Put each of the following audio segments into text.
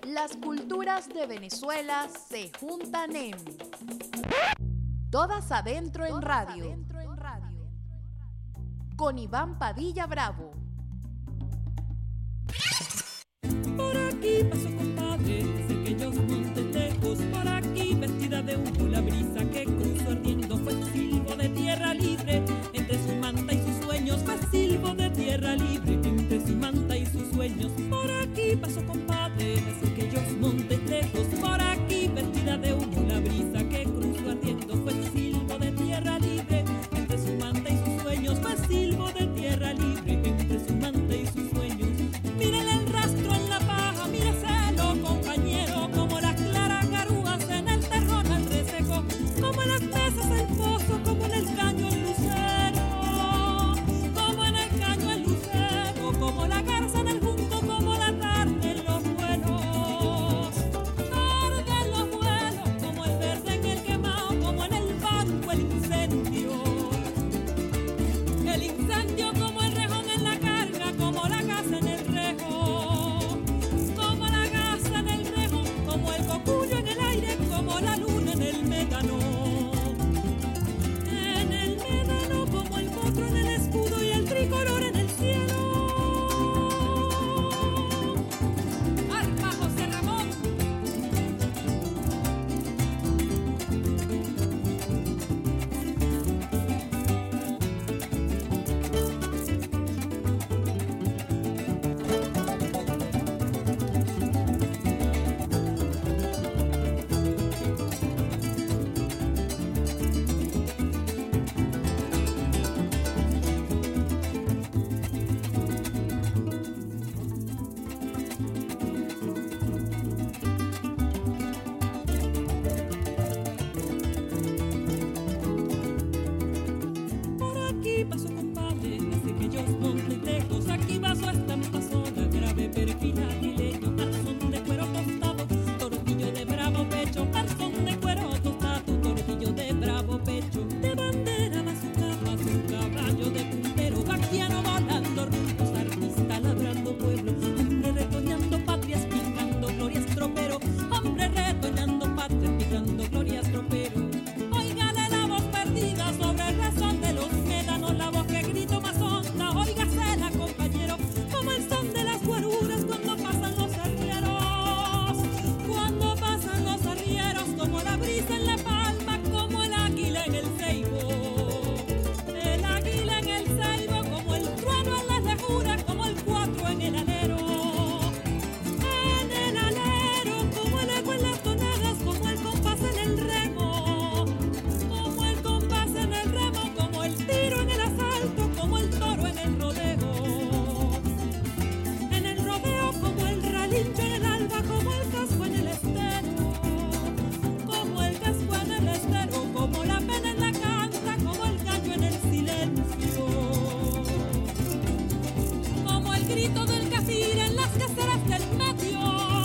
Las culturas de Venezuela se juntan en Todas Adentro en Radio, con Iván Padilla Bravo. Por aquí pasó compadre, desde aquellos montes lejos, por aquí vestida de humo la brisa que cruzó ardiendo fue silbo de tierra libre, entre su manta y sus sueños fue silbo de tierra libre, entre su manta y sus sueños. Por aquí pasó compadre, desde aquellos montes lejos, por aquí vestida de humo la brisa que cruzó ardiendo fue silbo de tierra libre, entre su manta y sus sueños fue silbo de tierra libre, entre su manta y sus sueños. Mírale el rastro en la paja, míreselo, compañero, como las claras garúas en el terrón al reseco, como en las mesas el pozo, como en el caño el lucero, como en el caño el lucero, como la garza en el junco, como la tarde en los vuelos, como el verde en el quemado, como en el banco el incendio como el rejón en la carga, como la casa en el rejo, como la gasa en el rejo, como el cocuyo en el aire, como la luna en el médano, como el potro en el escudo y el tricolor en el cielo. Arpa José Ramón. Aquí pasó compadre, desde aquellos montes lejos, aquí pasó esta pasona, grave perfil aguileño, tarzón de cuero tostado, tortillo de bravo pecho, tarzón de cuero tostado, tortillo de bravo pecho, de bandera va su caballo de puntero, vaquiano volando rumbos, artista labrando pueblo, hombre retoñando patrias, picando glorias tropero, hombre retoñando patrias, picando glorias tropero. Óigale la voz perdida sobre el razón de los médanos, la voz que grito más honda, óigasela compañero, como el son de las guaruras cuando pasan los arrieros, como la brisa en la palma, como el águila en el ceibo, como el trueno en las lejuras, como el cuatro en el alero, como el eco en las tonadas, como el compás en el remo, como el tiro en el asalto, como el toro en el rodeo, como el relincho en el alba, como el casco en el estero, como la pena en la canta, como el gallo en el silencio, como el grito del cafir en las caseras del medio,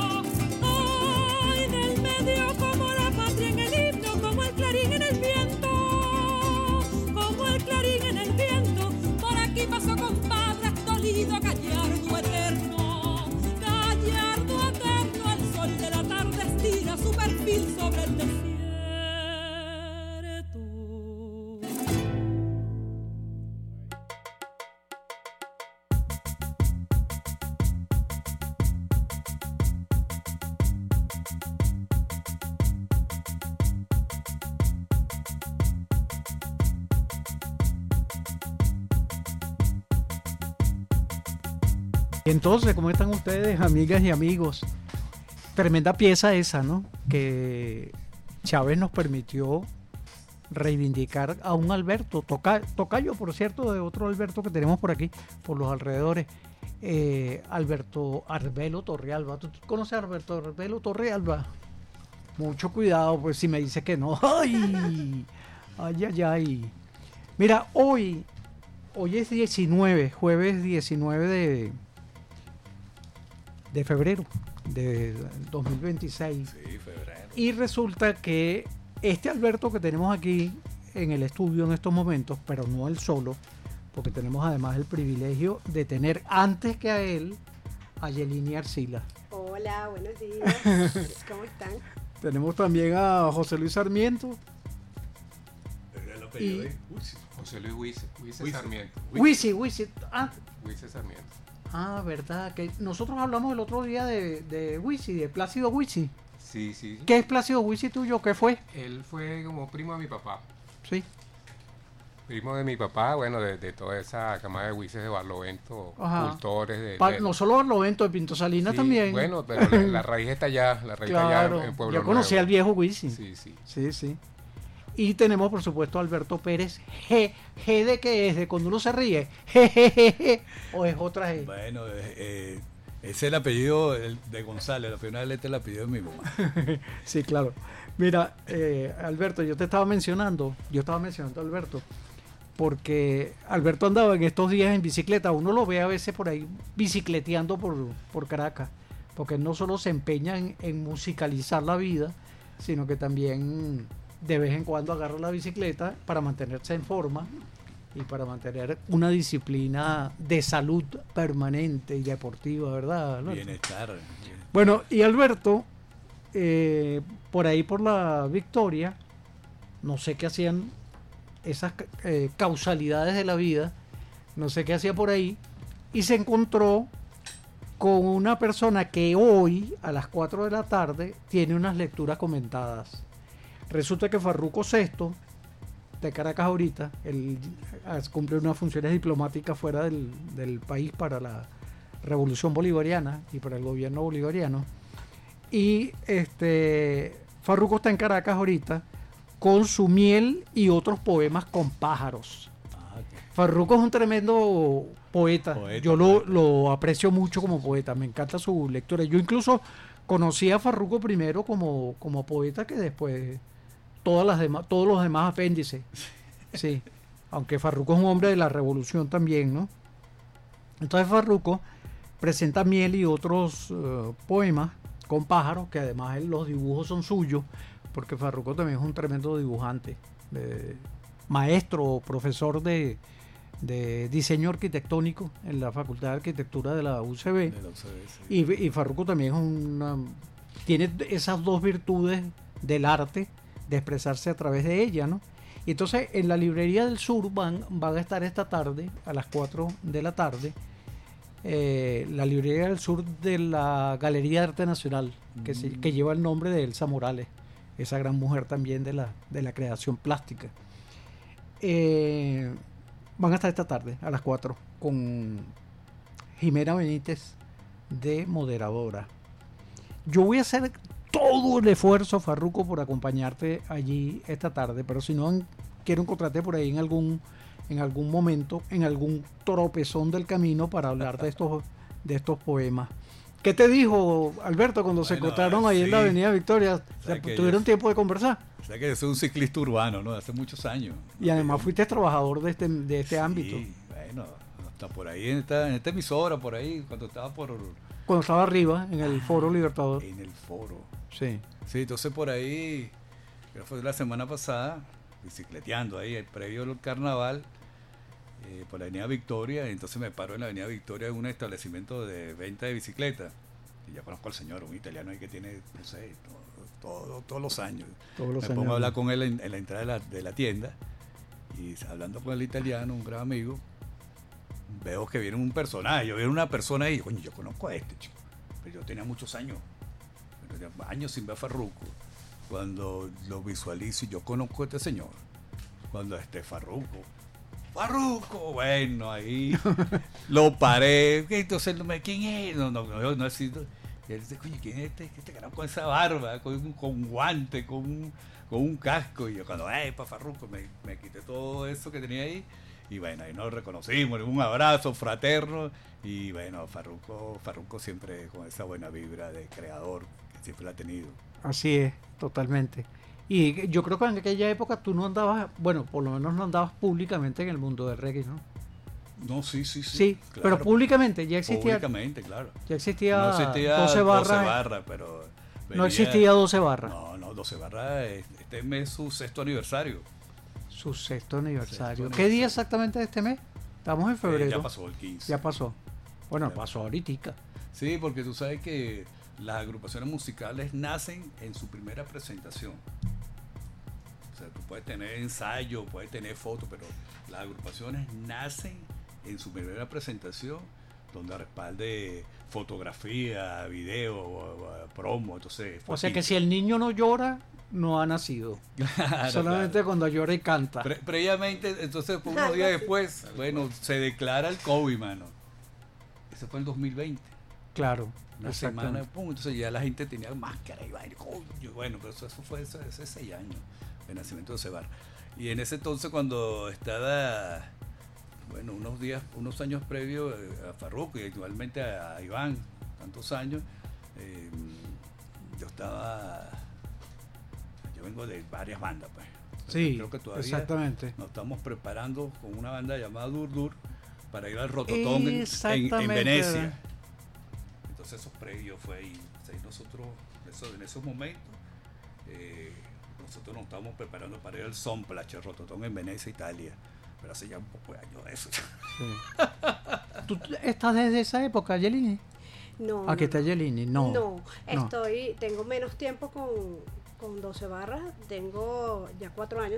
en el medio, como la patria en el himno, como el clarín en el viento, por aquí pasó compadre, dolido, gallardo eterno, el sol de la tarde estira su perfil sobre el desierto. Y entonces, ¿cómo están ustedes, amigas y amigos? Tremenda pieza esa, ¿no? Que Chávez nos permitió reivindicar a un Alberto, tocayo, por cierto, de otro Alberto que tenemos por aquí, por los alrededores, Alberto Arbelo Torrealba. ¿Tú conoces a Alberto Arbelo Torrealba? Mucho cuidado, pues si me dice que no. ¡Ay! ¡Ay! Mira, hoy es 19, jueves 19 de febrero de 2026. Sí, febrero. Y resulta que este Alberto que tenemos aquí en el estudio en estos momentos, pero no él solo, porque tenemos además el privilegio de tener antes que a él a Yelini Arcila. Hola, Hola, buenos días. ¿Cómo están? Tenemos también a José Luis Sarmiento. El apellido es José Luis Huice Sarmiento. Wisi. Huice Sarmiento. Verdad, que nosotros hablamos el otro día de Wisi, de Plácido Wisi. Sí. ¿Qué es Plácido Wisi tuyo? ¿Qué fue? Él fue como primo de mi papá. Sí. Primo de mi papá, bueno, de toda esa camada de Huices de Barlovento, Ajá. cultores. No solo Barlovento, de Pinto Salinas sí, también. Bueno, pero la raíz está allá, Claro, allá en Pueblo yo conocí Nuevo. al viejo Wisi. Sí. Sí. Y tenemos, por supuesto, a Alberto Pérez. G de qué es, de cuando uno se ríe. G, o es otra G. Bueno, ese es el apellido de González, la primera letra es el apellido de mi mamá. Sí, claro. Mira, Alberto, yo estaba mencionando a Alberto, porque Alberto andaba en estos días en bicicleta. Uno lo ve a veces por ahí bicicleteando por Caracas, porque él no solo se empeña en musicalizar la vida, sino que también de vez en cuando agarra la bicicleta para mantenerse en forma y para mantener una disciplina de salud permanente y deportiva, ¿verdad, Alberto? Bienestar. Bueno, y Alberto, por ahí por la Victoria, no sé qué hacían esas causalidades de la vida, no sé qué hacía por ahí, y se encontró con una persona que hoy, a las 4 de la tarde, tiene unas lecturas comentadas. Resulta que Farruko VI, de Caracas ahorita, él cumple unas funciones diplomáticas fuera del país para la Revolución Bolivariana y para el gobierno bolivariano. Y Farruko está en Caracas ahorita con su miel y otros poemas con pájaros. Farruko es un tremendo poeta. Yo lo aprecio mucho como poeta, me encanta su lectura. Yo incluso conocí a Farruko primero como poeta que después todos los demás apéndices. Sí, aunque Farruko es un hombre de la revolución también, ¿no? Entonces Farruko presenta miel y otros poemas con pájaros, que además los dibujos son suyos, porque Farruko también es un tremendo dibujante, maestro, profesor de diseño arquitectónico en la Facultad de Arquitectura de la UCB. Sí. Y Farruko también tiene esas dos virtudes del arte, de expresarse a través de ella, ¿no? Y entonces en la Librería del Sur van a estar esta tarde, a las 4 de la tarde, la Librería del Sur de la Galería de Arte Nacional, que lleva el nombre de Elsa Morales, esa gran mujer también de la creación plástica. Van a estar esta tarde a las 4 con Jimena Benítez de moderadora. Yo voy a hacer todo el esfuerzo, Farruko, por acompañarte allí esta tarde, pero si no quiero encontrarte por ahí en algún momento, en algún tropezón del camino para hablar de estos poemas. ¿Qué te dijo Alberto cuando se encontraron ahí en la Avenida Victoria? ¿Tuvieron tiempo de conversar? O sea que yo soy un ciclista urbano, ¿no? Hace muchos años. Y además fuiste trabajador de este ámbito. Bueno, hasta por ahí en esta emisora, por ahí, cuando estaba arriba, en el Foro Libertador. En el Foro. Sí. Sí, entonces por ahí, creo que fue la semana pasada, bicicleteando ahí, previo al carnaval, por la Avenida Victoria, y entonces me paro en la Avenida Victoria en un establecimiento de venta de bicicletas. Y ya conozco al señor, un italiano ahí que tiene, no sé, todos los años. Me pongo a hablar con él en la entrada de la tienda, y hablando con el italiano, un gran amigo, veo que viene un personaje, yo veo una persona ahí, coño, yo conozco a este chico, pero yo tenía muchos años sin ver a Farruko. Cuando lo visualizo y yo conozco a este señor, cuando Farruko, bueno, ahí lo paré, entonces ¿quién es? No es. Y él dice, coño, ¿quién es este carajo con esa barba, con guante, con un casco? Y yo cuando, para Farruko, me quité todo eso que tenía ahí. Y bueno, ahí nos reconocimos, un abrazo fraterno. Y bueno, Farruko siempre con esa buena vibra de creador que siempre la ha tenido. Así es, totalmente. Y yo creo que en aquella época tú no andabas, bueno, por lo menos no andabas públicamente en el mundo del reggae, ¿no? No, sí. Sí, claro. Pero públicamente ya existía. Públicamente, claro. Ya existía, no existía 12 barras, pero venía, no existía 12 barras. No, 12 barras, este mes es su sexto aniversario. Su sexto aniversario. ¿Qué día exactamente de este mes? Estamos en febrero. Ya pasó el 15. Ya pasó. Bueno, ya pasó ahorita. Sí, porque tú sabes que las agrupaciones musicales nacen en su primera presentación. O sea, tú puedes tener ensayo, puedes tener fotos, pero las agrupaciones nacen en su primera presentación, donde respalde fotografía, video, promo, entonces... O sea que si el niño no llora, no ha nacido. Claro, Solamente claro. cuando llora y canta. Previamente, entonces unos días después, bueno, se declara el COVID, mano. Ese fue el 2020. Claro. Una exactamente. semana, pum, entonces ya la gente tenía máscara y vaina, coño. Bueno, pero eso fue hace 6 años, el nacimiento de Cebar. Y en ese entonces, cuando estaba, bueno, unos años previos a Farruko y igualmente a Iván, tantos años, yo vengo de varias bandas, pues. Sí, creo que todavía exactamente. nos estamos preparando con una banda llamada Dur Dur para ir al Rototón en Exactamente. Venecia. Entonces esos previos fue ahí. O sea, nosotros, en esos momentos, nosotros nos estábamos preparando para ir al Sonplach, el Rototón en Venecia, Italia. Pero hace ya un poco de años de eso. Sí. ¿Tú estás desde esa época, Yelini? No. Aquí está Yelini. No. No, tengo menos tiempo con 12 barras, tengo ya 4 años.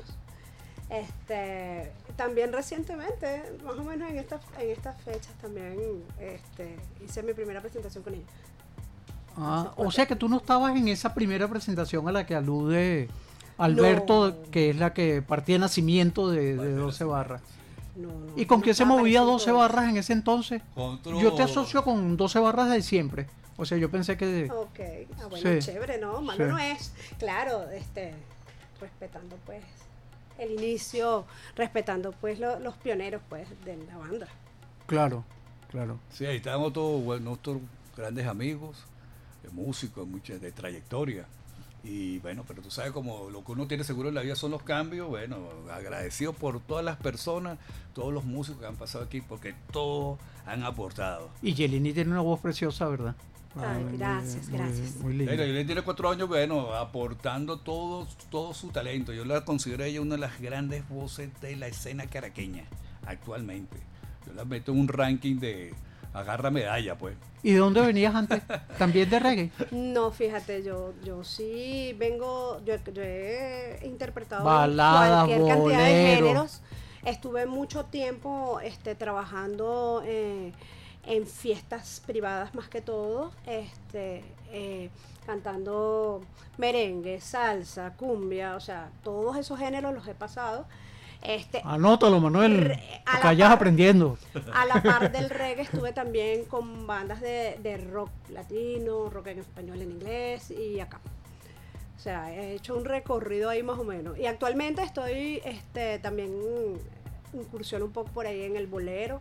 También recientemente, más o menos en estas fechas también hice mi primera presentación con ellos. Ah, o sea que tú no estabas en esa primera presentación a la que alude Alberto, No. que es la que partía de nacimiento de 12 barras. No, ¿Y con no quién se estaba movía para ese 12 entonces. barras en ese entonces? Yo te asocio con 12 barras de siempre. O sea, yo pensé que... Ok, bueno, Sí. chévere, ¿no? Malo Sí. no es. Claro, respetando pues el inicio, respetando pues los pioneros pues de la banda. Claro, claro. Sí, ahí estábamos todos, bueno, nuestros grandes amigos, músicos, muchas de trayectoria. Y bueno, pero tú sabes, como lo que uno tiene seguro en la vida son los cambios, bueno, agradecido por todas las personas, todos los músicos que han pasado aquí, porque todos han aportado. Y Yelini tiene una voz preciosa, ¿verdad? Ay, gracias, gracias. Muy linda. Mira, Yolanda tiene 4 años, bueno, aportando todo su talento. Yo la considero a ella una de las grandes voces de la escena caraqueña actualmente. Yo la meto en un ranking de agarra medalla, pues. ¿Y de dónde venías antes? ¿También de reggae? No, fíjate, yo sí vengo, yo he interpretado Baladas, cualquier cantidad de boleros. géneros. Estuve mucho tiempo trabajando en fiestas privadas más que todo, cantando merengue, salsa, cumbia, o sea, todos esos géneros los he pasado. Anótalo, Manuel. a la Acá ya par- aprendiendo. A la par del reggae estuve también con bandas de rock latino, rock en español, en inglés y acá. O sea, he hecho un recorrido ahí más o menos. Y actualmente estoy también incursiono un poco por ahí en el bolero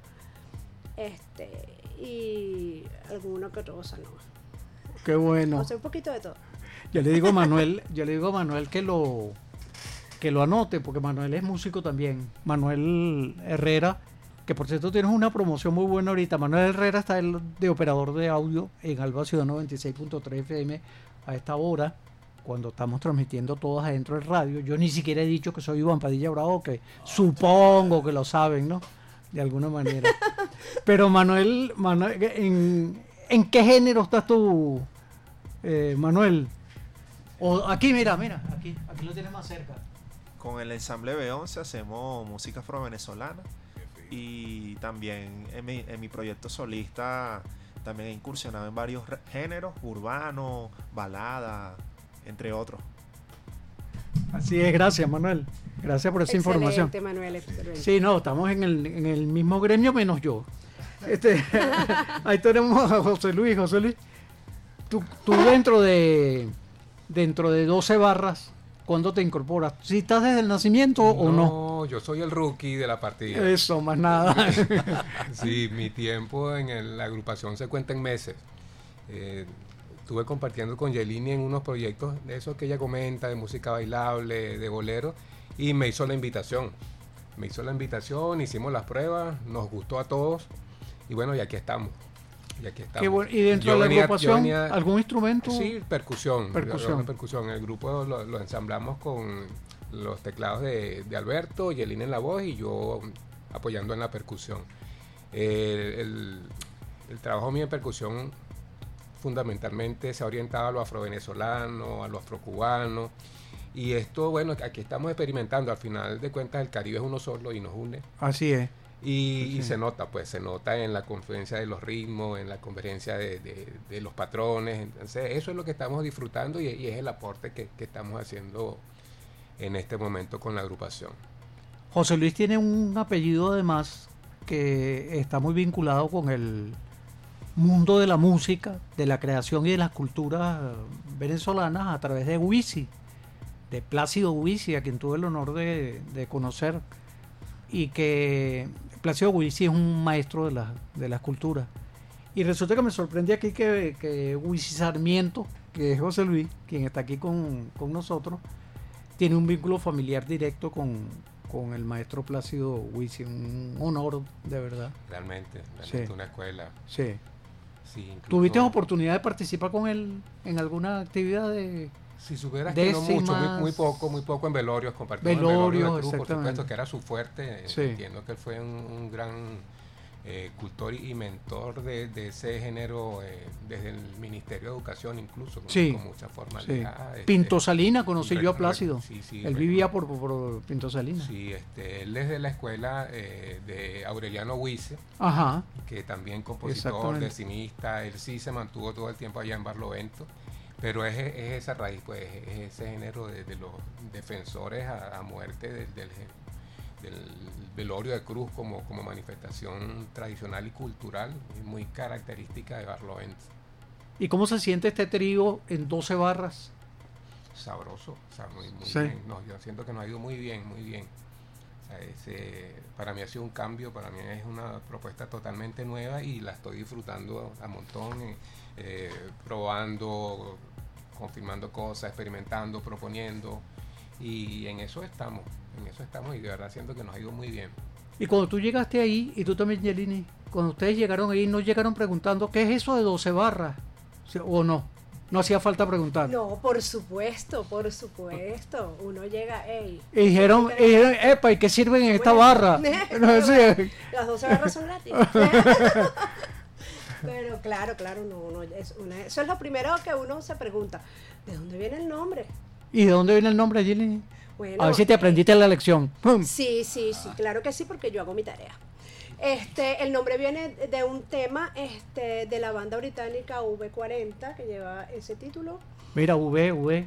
y alguno que otro bossa nova. Qué bueno. O sea, un poquito de todo. Yo le digo a Manuel que lo anote, porque Manuel es músico también. Manuel Herrera, que por cierto tienes una promoción muy buena ahorita. Manuel Herrera está de operador de audio en Alba Ciudad 96.3 FM a esta hora, cuando estamos transmitiendo todos adentro del radio. Yo ni siquiera he dicho que soy Iván Padilla Bravo, que supongo que lo saben, ¿no? De alguna manera. Pero Manuel, ¿en qué género estás tú, Manuel? O aquí, mira, aquí lo tienes más cerca. Con el ensamble B11 hacemos música afro-venezolana y también en mi proyecto solista también he incursionado en varios géneros, urbano, balada, entre otros. Así es, gracias Manuel. Gracias por esa información. Excelente, Manuel, excelente. Sí, no, estamos en el mismo gremio menos yo. Ahí tenemos a José Luis. José Luis, tú dentro de 12 barras, ¿cuándo te incorporas? ¿Si estás desde el nacimiento o no? No, yo soy el rookie de la partida. Eso, más nada. Sí, mi tiempo en la agrupación se cuenta en meses. Estuve compartiendo con Yelini en unos proyectos de esos que ella comenta, de música bailable, de bolero, y me hizo la invitación. Hicimos las pruebas, nos gustó a todos, y bueno, y aquí estamos. Qué bueno. ¿Y dentro Yo de la venía- agrupación yo venía- algún instrumento? Sí, percusión. Percusión. Percusión. El grupo lo ensamblamos con los teclados de Alberto, Yelina en la voz y yo apoyando en la percusión. El trabajo mío en percusión fundamentalmente se ha orientado a lo afrovenezolano, a lo afrocubano. Y esto, bueno, aquí estamos experimentando. Al final de cuentas, el Caribe es uno solo y nos une. Así es. Y se nota, pues, se nota en la confluencia de los ritmos, en la convergencia de los patrones. Entonces, eso es lo que estamos disfrutando y es el aporte que estamos haciendo en este momento con la agrupación. José Luis tiene un apellido además que está muy vinculado con el mundo de la música, de la creación y de las culturas venezolanas a través de Huisi, de Plácido Huisi, a quien tuve el honor de conocer, y que Plácido Huisi es un maestro de las culturas. Y resulta que me sorprende aquí que Huisi Sarmiento, que es José Luis, quien está aquí con nosotros, tiene un vínculo familiar directo con el maestro Plácido Huisi. Un honor, de verdad. Realmente Sí. una escuela. Sí. Sí, incluso- ¿Tuviste oportunidad de participar con él en alguna actividad de...? Si supieras que no mucho, Décimas. muy poco en velorios, compartimos Velorios, en velorios de Cruz, por exactamente. supuesto, que era su fuerte. Sí. Entiendo que él fue un gran cultor y mentor de ese género desde el Ministerio de Educación, incluso, Sí. con mucha Sí. formalidad. Pinto Salina, conocí yo a re- Plácido. sí, sí, Él vivía por Pinto Salina. Sí, él es de la escuela de Aureliano Huisse, Ajá. que también compositor, Exactamente. decimista. Él sí se mantuvo todo el tiempo allá en Barlovento, pero es esa raíz, pues es ese género de los defensores a muerte del velorio de cruz como manifestación tradicional y cultural, muy característica de Barlovento. ¿Y cómo se siente este trío en 12 barras? Sabroso, o sea, muy Sí. bien. No, yo siento que nos ha ido muy bien, muy bien. O sea, para mí ha sido un cambio, para mí es una propuesta totalmente nueva y la estoy disfrutando a montón, probando, confirmando cosas, experimentando, proponiendo, y en eso estamos y de verdad siento que nos ha ido muy bien. Y cuando tú llegaste ahí, y tú también, Yelini, cuando ustedes llegaron ahí, ¿no llegaron preguntando qué es eso de 12 barras? ¿O no? No hacía falta preguntar. No, por supuesto. Uno llega, ey. Y dijeron, epa, ¿y qué sirven en esta barra? No, sí. Las 12 barras son gratis. Pero claro, no, eso es lo primero que uno se pregunta. ¿De dónde viene el nombre? ¿Y de dónde viene el nombre, Yelini? Bueno, A ver si te aprendiste la lección. ¡Pum! Sí, claro que sí, porque yo hago mi tarea. El nombre viene de un tema de la banda británica V40, que lleva ese título. Mira, V.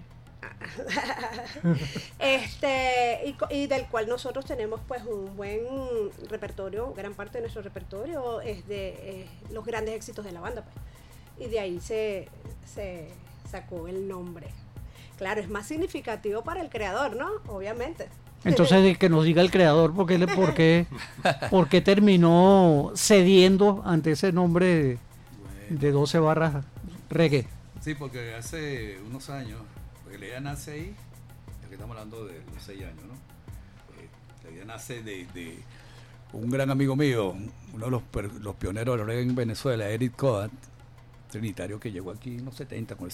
Y del cual nosotros tenemos pues un buen repertorio. Gran parte de nuestro repertorio es de los grandes éxitos de la banda, pues. Y de ahí se sacó el nombre. Claro, es más significativo para el creador, ¿no? Obviamente. Entonces, que nos diga el creador por qué terminó cediendo ante ese nombre de 12 barras reggae. Sí, porque hace unos años, porque la idea nace ahí, aquí estamos hablando de los 6 años, ¿no? La idea nace de un gran amigo mío, uno de los pioneros del reggae en Venezuela, Eric Coat, trinitario, que llegó aquí en los 70 con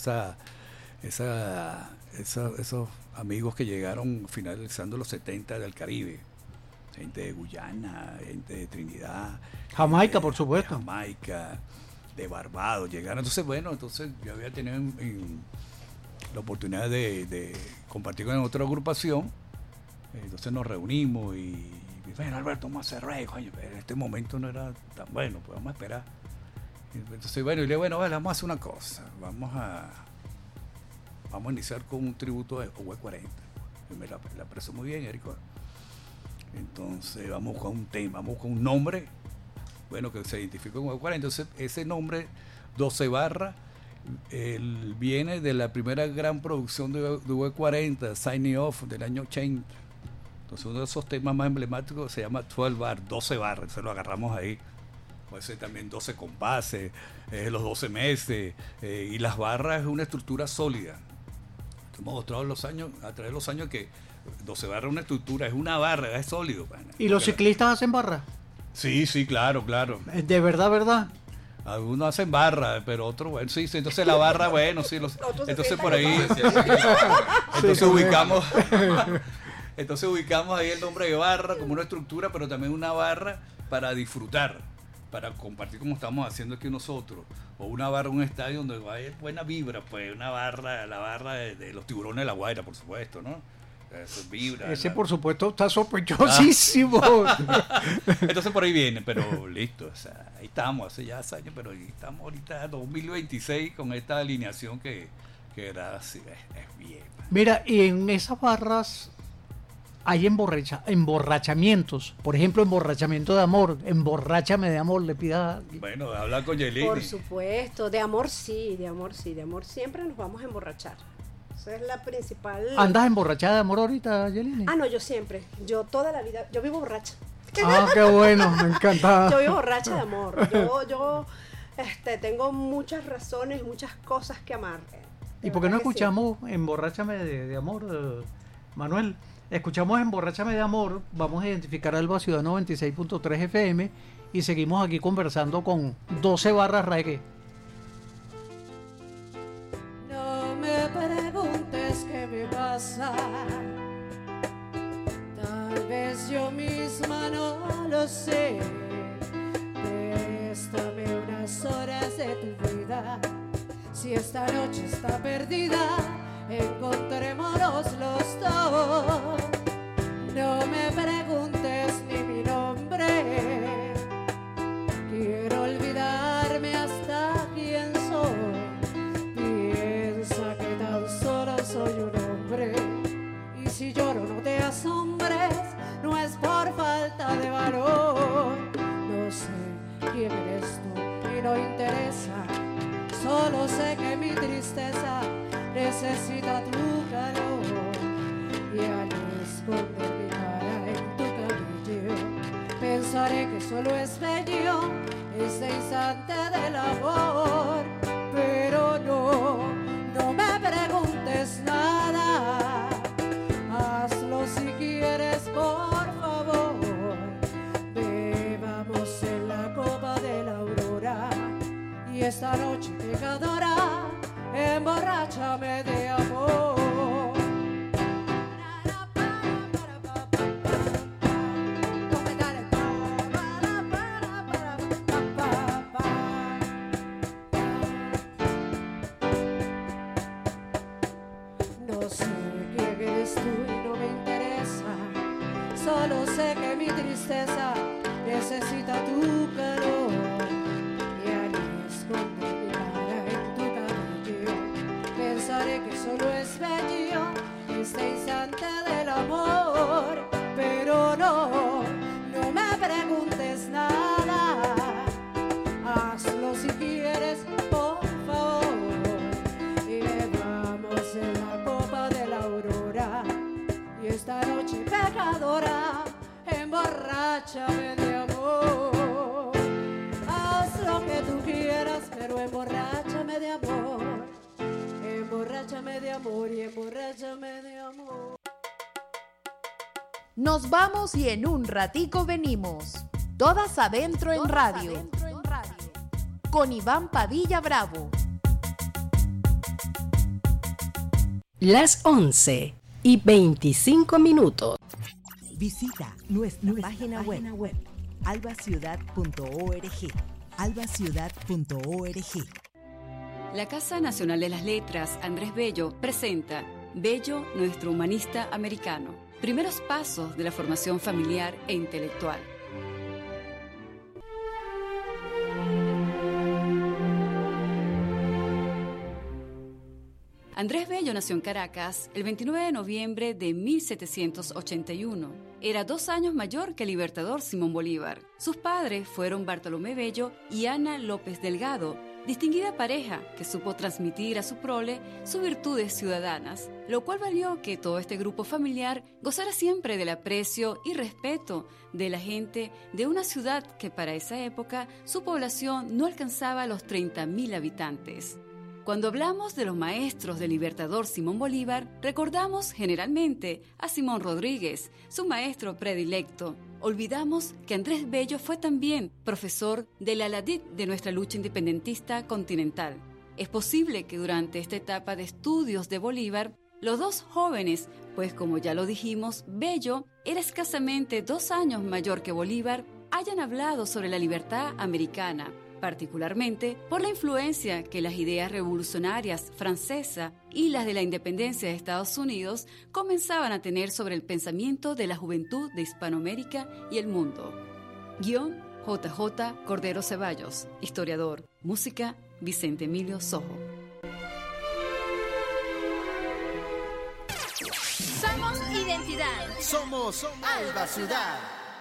esos amigos que llegaron finalizando los 70 del Caribe, gente de Guyana, gente de Trinidad, Jamaica, por supuesto. de Jamaica, de Barbados llegaron. Entonces yo había tenido la oportunidad de compartir con otra agrupación. Entonces nos reunimos y bueno, Alberto, vamos a hacer reggae, coño, pero en este momento no era tan bueno, pues vamos a esperar. Entonces bueno, y le digo, bueno, vale, vamos a hacer una cosa, vamos a iniciar con un tributo de V40. Me la aprecio muy bien, Erico. Entonces vamos con un tema, vamos con un nombre, bueno, que se identificó con V40. Entonces ese nombre, 12 barras, viene de la primera gran producción de V40, Signing Off, del año 80. Entonces uno de esos temas más emblemáticos se llama 12 bar, 12 barras, se lo agarramos ahí. Puede ser también 12 compases, los 12 meses, y las barras es una estructura sólida. Hemos mostrado a través de los años que 12 barras es una estructura, es una barra, es sólido. Pana. ¿Y los ciclistas hacen barras? Sí, claro. ¿De verdad? Algunos hacen barra, pero otros, bueno, sí, entonces la barra, bueno, sí, entonces por ahí, entonces ubicamos ahí el nombre de barra como una estructura, pero también una barra para disfrutar. para compartir como estamos haciendo aquí nosotros, o una barra, un estadio donde va a haber buena vibra, pues una barra, la barra de los Tiburones de la Guaira, por supuesto, ¿no? Eso vibra. Ese, por supuesto, está sospechosísimo. Entonces por ahí viene, pero listo, o sea, ahí estamos, hace ya años, pero ahí estamos ahorita 2026 con esta alineación que era así, es bien. Mira, y en esas barras hay emborrachamientos. Por ejemplo, emborrachamiento de amor. Emborráchame de amor, le pida. Bueno, habla con Yelini. Por supuesto, de amor sí, de amor siempre nos vamos a emborrachar. Esa es la principal. ¿Andas emborrachada de amor ahorita, Yelini? Ah, no, yo siempre. Yo toda la vida. Yo vivo borracha. Ah, qué bueno, me encanta. Yo vivo borracha de amor. Yo tengo muchas razones, muchas cosas que amar. ¿Y por qué no escuchamos Emborráchame de amor, Manuel? Escuchamos Emborráchame de amor, vamos a identificar Alba Ciudad 96.3 FM y seguimos aquí conversando con 12 barras reggae. No me preguntes qué me pasa, tal vez yo misma no lo sé. Préstame unas horas de tu vida, si esta noche está perdida, encontrémonos los dos. No me preguntes ni mi nombre, quiero olvidarme hasta quién soy. Piensa que tan solo soy un hombre, y si lloro no te asombres, no es por falta de valor. No sé quién eres tú y no interesa, solo sé que mi tristeza necesita tu calor, y al esconder mi cara en tu cabello pensaré que solo es bello este instante del amor. Pero no me preguntes nada, hazlo si quieres, por favor. Bebamos en la copa de la aurora, y esta noche pecadora, emborráchame de amor. No sé quién eres tú y no me interesa, solo sé que mi tristeza necesita tu calor, y al esconder mi cara en tu cabello pensaré que solo es bello este instante del amor. Pero no me preguntes nada, hazlo si quieres, por favor. Y bebamos en la copa de la aurora, y esta noche pecadora, emborráchame de amor. Haz lo que tú quieras, pero emborráchame de amor. Emborráchame de amor y emborráchame de amor. Nos vamos y en un ratico venimos. Todas adentro en radio. Con Iván Padilla Bravo. Las 11:25. Visita nuestra página web albaciudad.org. albaciudad.org. La Casa Nacional de las Letras, Andrés Bello, presenta Bello, nuestro humanista americano. Primeros pasos de la formación familiar e intelectual. Andrés Bello nació en Caracas el 29 de noviembre de 1781. Era 2 años mayor que el libertador Simón Bolívar. Sus padres fueron Bartolomé Bello y Ana López Delgado, distinguida pareja que supo transmitir a su prole sus virtudes ciudadanas, lo cual valió que todo este grupo familiar gozara siempre del aprecio y respeto de la gente de una ciudad que para esa época su población no alcanzaba los 30.000 habitantes. Cuando hablamos de los maestros del libertador Simón Bolívar, recordamos generalmente a Simón Rodríguez, su maestro predilecto. Olvidamos que Andrés Bello fue también profesor del Aladid de nuestra lucha independentista continental. Es posible que durante esta etapa de estudios de Bolívar, los dos jóvenes, pues como ya lo dijimos, Bello era escasamente 2 años mayor que Bolívar, hayan hablado sobre la libertad americana, particularmente por la influencia que las ideas revolucionarias francesas y las de la independencia de Estados Unidos comenzaban a tener sobre el pensamiento de la juventud de Hispanoamérica y el mundo. Guión JJ Cordero Ceballos, historiador. Música Vicente Emilio Sojo. Somos identidad. Somos Alba Ciudad.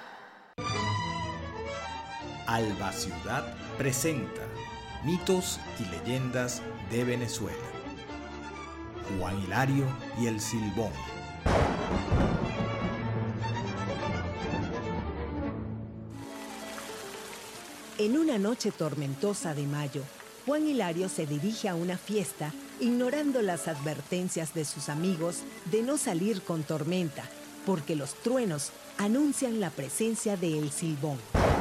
Alba Ciudad presenta Mitos y Leyendas de Venezuela. Juan Hilario y el Silbón. En una noche tormentosa de mayo, Juan Hilario se dirige a una fiesta ignorando las advertencias de sus amigos de no salir con tormenta, porque los truenos anuncian la presencia de El Silbón.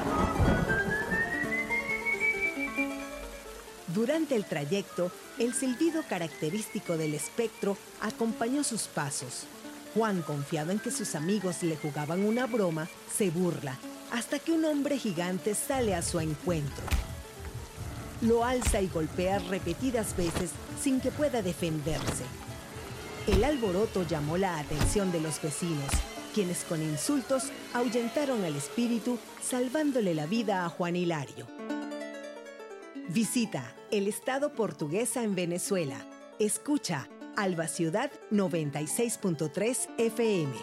Durante el trayecto, el silbido característico del espectro acompañó sus pasos. Juan, confiado en que sus amigos le jugaban una broma, se burla, hasta que un hombre gigante sale a su encuentro. Lo alza y golpea repetidas veces sin que pueda defenderse. El alboroto llamó la atención de los vecinos, quienes con insultos ahuyentaron al espíritu, salvándole la vida a Juan Hilario. Visita el estado Portuguesa en Venezuela. Escucha Alba Ciudad 96.3 FM.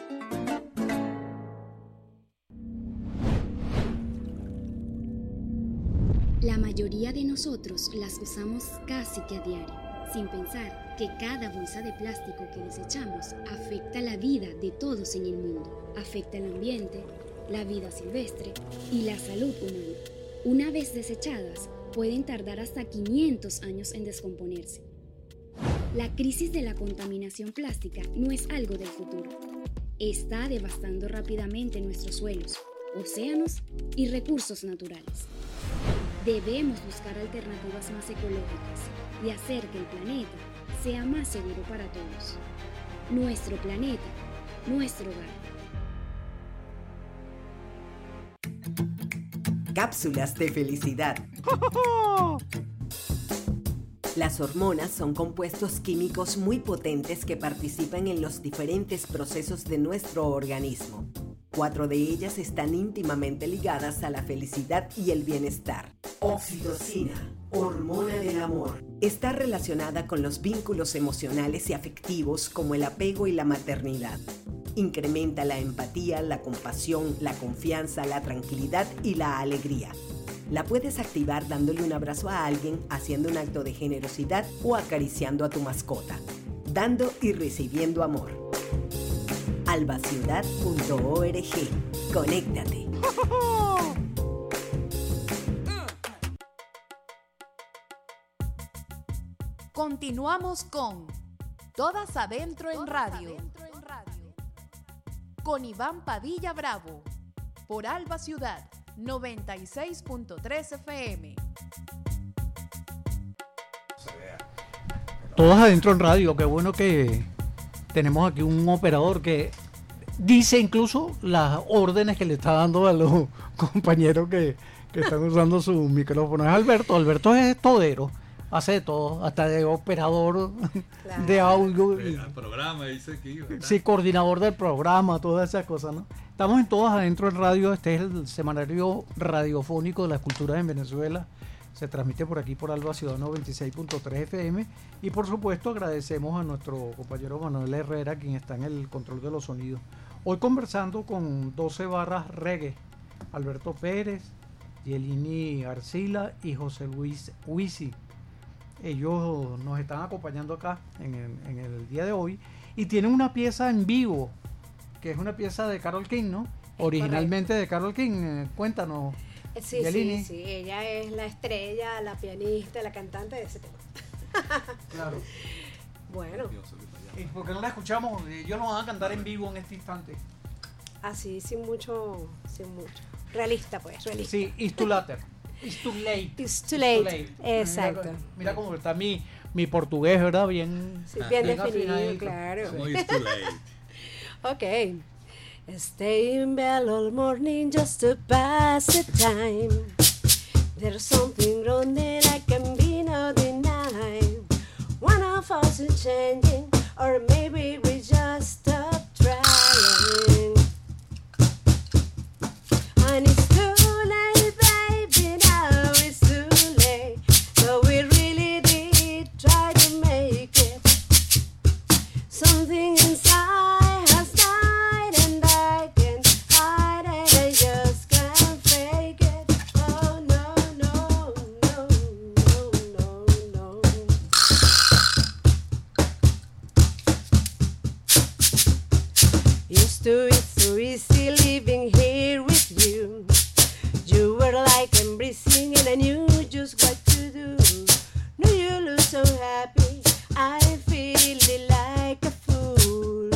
La mayoría de nosotros las usamos casi que a diario, sin pensar que cada bolsa de plástico que desechamos afecta la vida de todos en el mundo, afecta el ambiente, la vida silvestre y la salud humana. Una vez desechadas, pueden tardar hasta 500 años en descomponerse. La crisis de la contaminación plástica no es algo del futuro. Está devastando rápidamente nuestros suelos, océanos y recursos naturales. Debemos buscar alternativas más ecológicas y hacer que el planeta sea más seguro para todos. Nuestro planeta, nuestro hogar. Cápsulas de felicidad. Las hormonas son compuestos químicos muy potentes que participan en los diferentes procesos de nuestro organismo. 4 de ellas están íntimamente ligadas a la felicidad y el bienestar. Oxitocina, hormona del amor, está relacionada con los vínculos emocionales y afectivos como el apego y la maternidad. Incrementa la empatía, la compasión, la confianza, la tranquilidad y la alegría. La puedes activar dándole un abrazo a alguien, haciendo un acto de generosidad o acariciando a tu mascota. Dando y recibiendo amor. albaciudad.org. Conéctate. Continuamos con Todas Adentro en Radio. Con Iván Padilla Bravo. Por Alba Ciudad 96.3 FM. Todas Adentro en Radio. Qué bueno que tenemos aquí un operador que dice incluso las órdenes que le está dando a los compañeros que están usando su micrófono. Es Alberto. Alberto es todero. Hace de todo, hasta de operador, claro, de audio. El programa dice aquí, ¿verdad? Sí, coordinador del programa, todas esas cosas, ¿no? Estamos en Todas Adentro en Radio. Este es el semanario radiofónico de las culturas en Venezuela. Se transmite por aquí por Alba Ciudad 96.3 FM. Y por supuesto agradecemos a nuestro compañero Manuel Herrera, quien está en el control de los sonidos. Hoy conversando con 12 barras reggae, Alberto Pérez, Yelini Arcila y José Luis Huisi. Ellos nos están acompañando acá en el día de hoy y tienen una pieza en vivo, que es una pieza de Carole King, ¿no? Originalmente de Carole King. Cuéntanos, sí, Yelini. Sí, ella es la estrella, la pianista, la cantante de ese tema. Claro. Bueno. ¿Y por qué no la escuchamos? Ellos nos van a cantar en vivo en este instante. Así, sin mucho. Realista, pues, realista. Sí, It's Too Late. It's too late. It's too late. Exacto. Mira cómo está mi portugués, ¿verdad? Bien, sí, bien definido, claro. It's too late. Ok. Stay in bed all morning just to pass the time. There's something wrong that I can be no deny. One of us is changing, or maybe we just stop trying. And it's too late, baby, now it's too late. So we really did try to make it. Something inside has died, and I can't hide it. I just can't fake it. Oh no, no, no, no, no, no. Used to be so easy living here with you. You were like embracing, and I knew just what to do. No, you look so happy. I feel like a fool.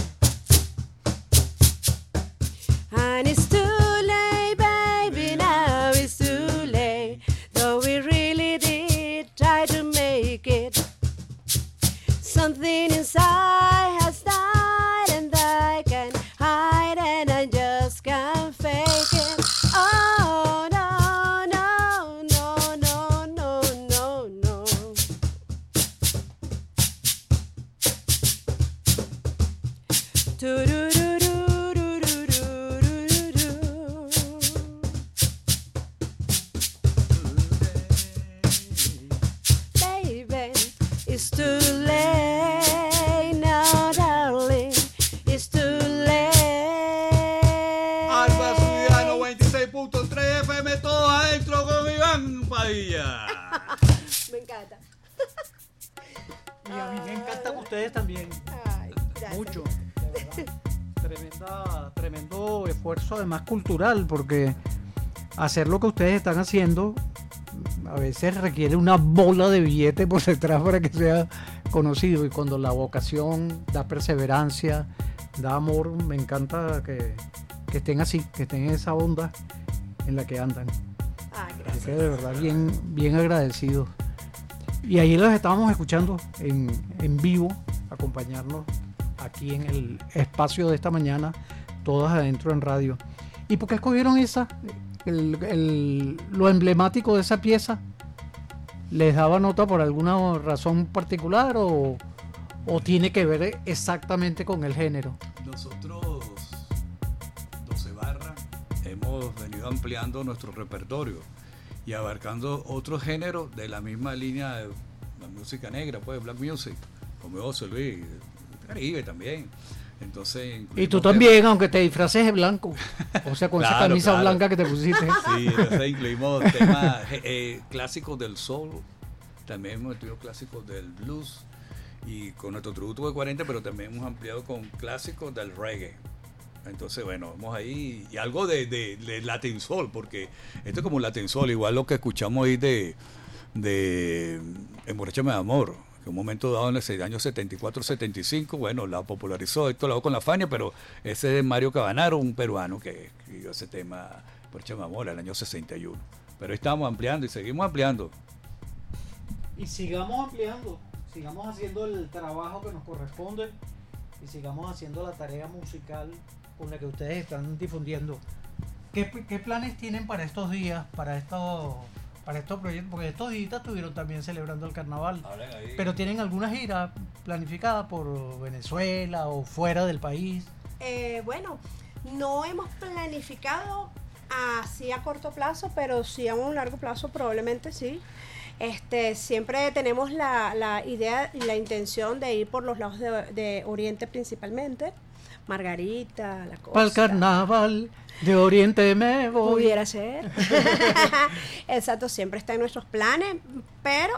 And it's too late, baby, now it's too late. Though we really did try to make it. Something inside has died, and I can't hide, and I just can't fake it. Oh no, no, no, no, no, no, no. Baby, it's too late now, darling. It's too late. Alba Ciudad 96.3 FM, todo adentro con Iván Padilla. Me encanta. Y a mí me encantan ustedes también. Ay, gracias. Mucho, de verdad. Tremendo esfuerzo, además cultural, porque hacer lo que ustedes están haciendo a veces requiere una bola de billete por detrás para que sea conocido, y cuando la vocación da perseverancia, da amor, me encanta que estén así, que estén en esa onda en la que andan. Gracias. Así que de verdad bien agradecidos. Y ahí los estábamos escuchando en vivo, acompañarnos aquí en el espacio de esta mañana, todas adentro en radio. ¿Y por qué escogieron esa? Lo emblemático de esa pieza, ¿les daba nota por alguna razón particular o tiene que ver exactamente con el género? Nosotros, 12 Barra, hemos venido ampliando nuestro repertorio y abarcando otros géneros de la misma línea de la música negra, pues Black Music, como José Luis, Caribe también. Entonces, y tú también, aunque te disfraces de blanco, o sea, con esa camisa claro. blanca que te pusiste. Sí, entonces incluimos temas clásicos del soul, también hemos estudiado clásicos del blues y con nuestro tributo de 40, pero también hemos ampliado con clásicos del reggae. Entonces, bueno, vamos ahí y algo de Latin Soul, porque esto es como Latin Soul, igual lo que escuchamos ahí de Emborráchame de Amor, que un momento dado en el año 74-75, bueno, la popularizó Héctor Lavoe con la Fania, pero ese de Mario Cabanaro, un peruano que escribió ese tema, Emborráchame de Amor, en el año 61. Pero ahí estamos ampliando y seguimos ampliando. Y sigamos ampliando, sigamos haciendo el trabajo que nos corresponde y sigamos haciendo la tarea musical con la que ustedes están difundiendo. ¿Qué planes tienen para estos días, para estos proyectos? Porque estos días estuvieron también celebrando el carnaval, pero ¿tienen alguna gira planificada por Venezuela o fuera del país? Bueno, no hemos planificado así a corto plazo, pero sí a un largo plazo probablemente sí. Siempre tenemos la idea y la intención de ir por los lados de Oriente principalmente, Margarita, la costa. Para el carnaval de Oriente me voy. Pudiera ser. Exacto, siempre está en nuestros planes, pero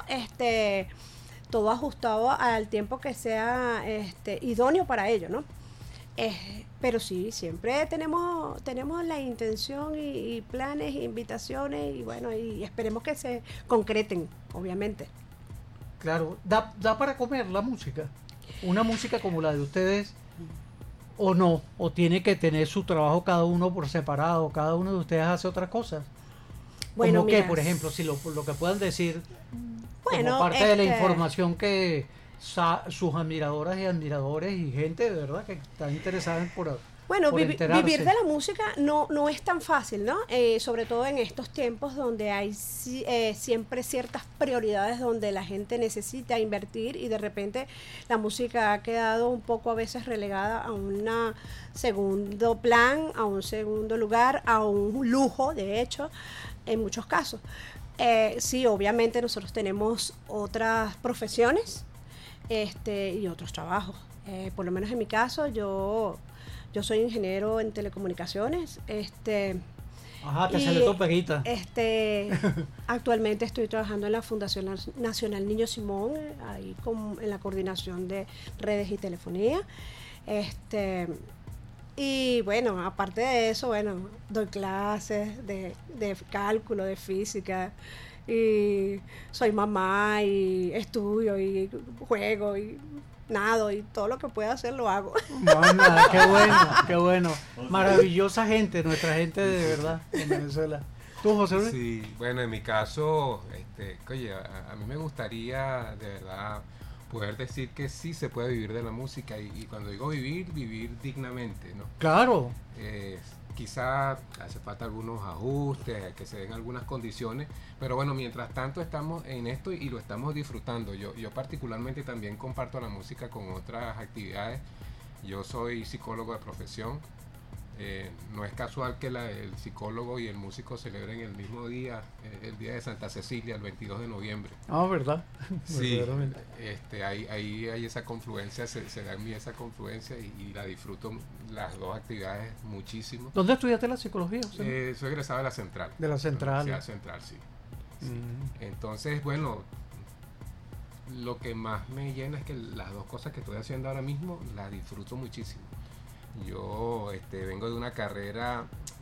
todo ajustado al tiempo que sea idóneo para ello, ¿no? Pero sí, siempre tenemos la intención y planes e invitaciones y bueno, y esperemos que se concreten, obviamente. Claro, ¿da para comer la música? ¿Una música como la de ustedes o no? ¿O tiene que tener su trabajo cada uno por separado? ¿Cada uno de ustedes hace otras cosas? Bueno, ¿Cómo qué, por ejemplo, si lo que puedan decir, bueno, como parte de la información que sus admiradoras y admiradores y gente de verdad que está interesada Bueno, por vivir enterarse. de la música no es tan fácil, ¿no? Sobre todo en estos tiempos donde hay siempre ciertas prioridades donde la gente necesita invertir y de repente la música ha quedado un poco a veces relegada a un segundo plan, a un segundo lugar, a un lujo, de hecho, en muchos casos. Sí, obviamente nosotros tenemos otras profesiones y otros trabajos. Por lo menos en mi caso, yo soy ingeniero en telecomunicaciones. Ajá, te salió tu peguita. Actualmente estoy trabajando en la Fundación Nacional Niño Simón, ahí en la coordinación de redes y telefonía. Y bueno, aparte de eso, bueno, doy clases de cálculo, de física, y soy mamá, y estudio, y juego, y nado, y todo lo que pueda hacer lo hago. Bueno, qué bueno. Maravillosa gente, nuestra gente de verdad en Venezuela. ¿Tú, José Luis? Sí, bueno, en mi caso, oye, a mí me gustaría de verdad poder decir que sí se puede vivir de la música y cuando digo vivir dignamente, ¿no? Claro. Quizá hace falta algunos ajustes, que se den algunas condiciones, pero bueno, mientras tanto estamos en esto y lo estamos disfrutando. Yo particularmente también comparto la música con otras actividades. Yo soy psicólogo de profesión. No es casual que el psicólogo y el músico celebren el mismo día, el día de Santa Cecilia, el 22 de noviembre. Ah, ¿verdad? Sí, ahí hay esa confluencia, se da en mí esa confluencia y la disfruto las dos actividades muchísimo. ¿Dónde estudiaste la psicología? Soy egresado de la Central. De la Central. De la Central, sí. Entonces, bueno, lo que más me llena es que las dos cosas que estoy haciendo ahora mismo las disfruto muchísimo. Yo vengo de una carrera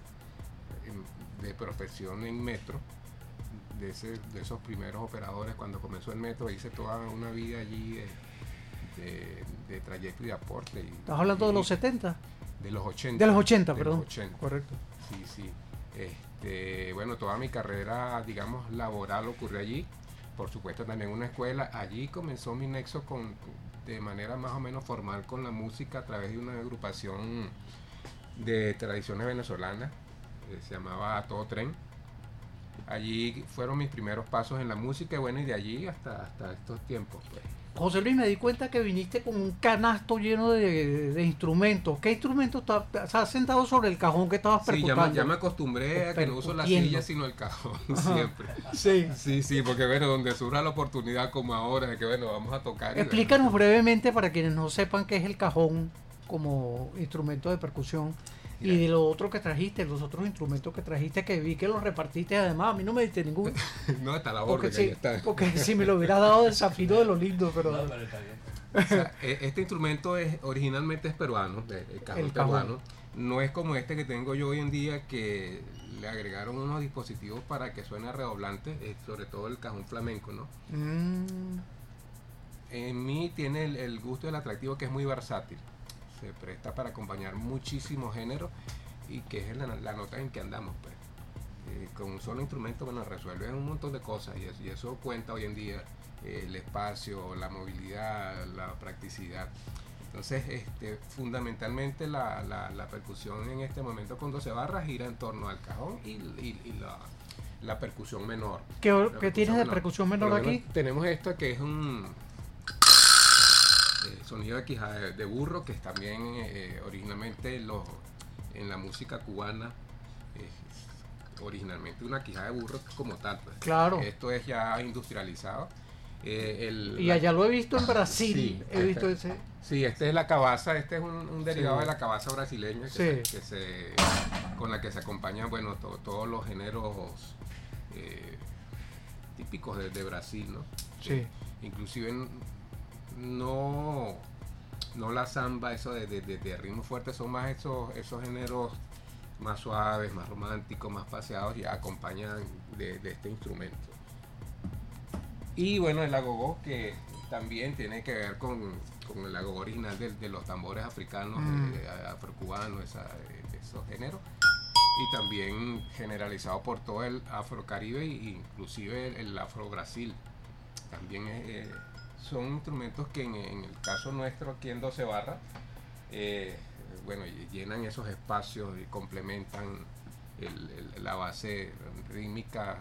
de profesión en metro, de esos primeros operadores. Cuando comenzó el metro hice toda una vida allí de trayecto y de aporte. ¿Estás hablando de los 70? De los 80. De los 80, perdón. Los 80. Correcto. Sí. Bueno, toda mi carrera, digamos, laboral ocurrió allí. Por supuesto, también una escuela. Allí comenzó mi nexo de manera más o menos formal con la música a través de una agrupación de tradiciones venezolanas, se llamaba A Todo Tren. Allí fueron mis primeros pasos en la música y bueno, y de allí hasta estos tiempos, pues. José Luis, me di cuenta que viniste con un canasto lleno de instrumentos. ¿Qué instrumentos estás sentado sobre el cajón que estabas percutando? Sí, ya me acostumbré a que no uso la silla sino el cajón. Siempre. Sí, porque bueno, donde surja la oportunidad como ahora, de que bueno, vamos a tocar. Explícanos brevemente para quienes no sepan qué es el cajón como instrumento de percusión. Y de lo otro que trajiste, los otros instrumentos que trajiste, que vi que los repartiste, además a mí no me diste ninguno. No, está la orden. Porque si me lo hubieras dado desafío de lo lindo, pero... No, pero está bien. O sea, este instrumento originalmente es peruano, el cajón peruano. No es como este que tengo yo hoy en día, que le agregaron unos dispositivos para que suene redoblante, sobre todo el cajón flamenco, ¿no? En mí tiene el gusto y el atractivo que es muy versátil. Se presta para acompañar muchísimos géneros y que es la nota en que andamos, pues. Con un solo instrumento, bueno, resuelve un montón de cosas y eso cuenta hoy en día, el espacio, la movilidad, la practicidad. Entonces, fundamentalmente la percusión en este momento con 12 barras gira en torno al cajón y la percusión menor. ¿Qué tienes de percusión menor aquí? Tenemos esto que es un sonido de quijada de burro, que es también originalmente en la música cubana, originalmente una quijada de burro como tal, pues. Claro. Esto es ya industrializado. Y allá lo he visto en Brasil. Sí, he visto ese. Sí, este es la cabaza, este es un derivado de la cabaza brasileña con la que se acompañan, bueno, todos los géneros típicos de Brasil, ¿no? Sí. Inclusive no la samba, eso de ritmo fuerte, son más esos géneros más suaves, más románticos, más paseados, y acompañan de este instrumento. Y bueno, el agogó, que también tiene que ver con el agogó original de los tambores africanos, afrocubanos, esos géneros, y también generalizado por todo el afrocaribe e inclusive el afro-Brasil. También son instrumentos que en el caso nuestro aquí en 12 barras bueno, llenan esos espacios y complementan la base rítmica